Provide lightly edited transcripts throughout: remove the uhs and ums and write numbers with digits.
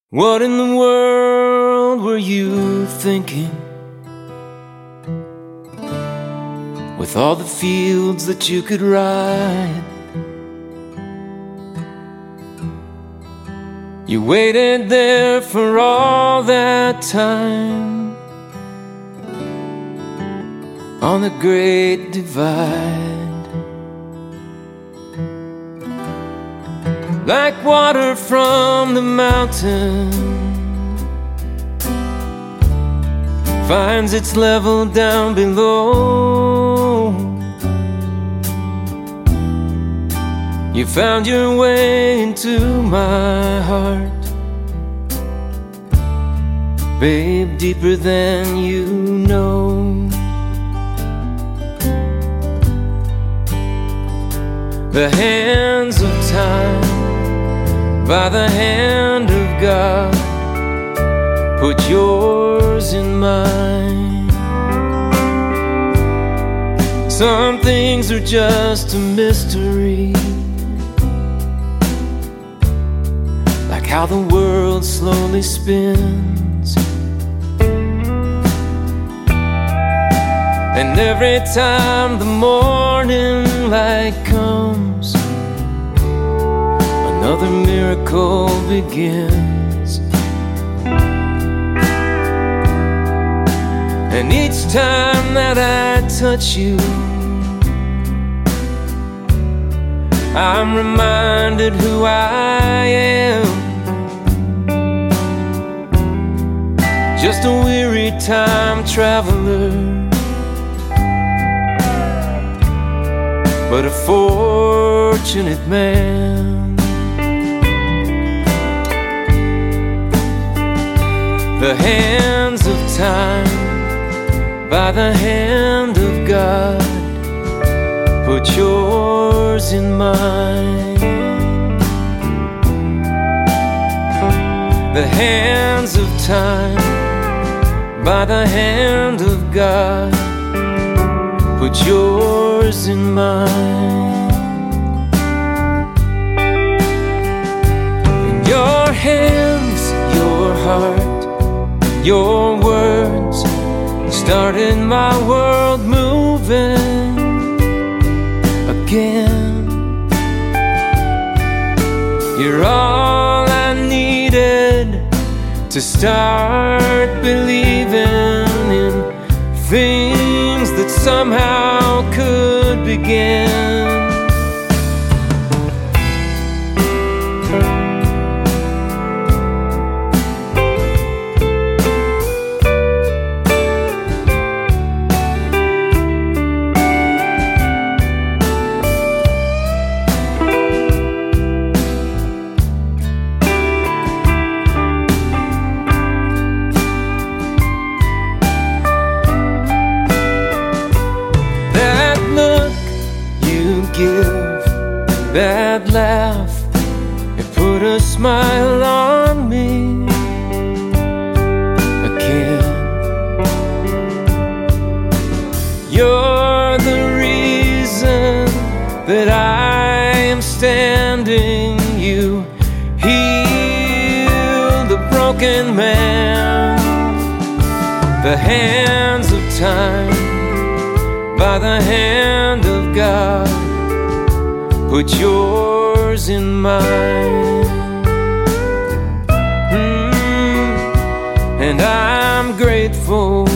What in the world were you thinking? With all the fields that you could ride, you waited there for all that time on the Great Divide. Like water from the mountain finds its level down below, you found your way into my heart, babe, deeper than you know. The hands of time, by the hand of God, put yours in mine. Some things are just a mystery, like how the world slowly spins. And every time the morning light comes, another miracle begins. And each time that I touch you, I'm reminded who I am. Just a weary time traveler, but a fortunate man. The hands of time, by the hand of God, put yours in mine. The hands of time, by the hand of God, put yours in mine. In your hands, your heart, your words started my world moving again. You're all I needed to start believing in things that somehow could begin. Give that laugh, it put a smile on me again. You're the reason that I am standing. You heal the broken man. The hands of time, by the hand of God, put yours in mine. And I'm grateful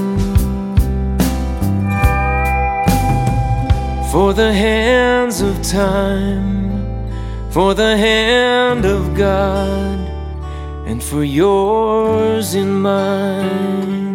for the hands of time, for the hand of God, and for yours in mine.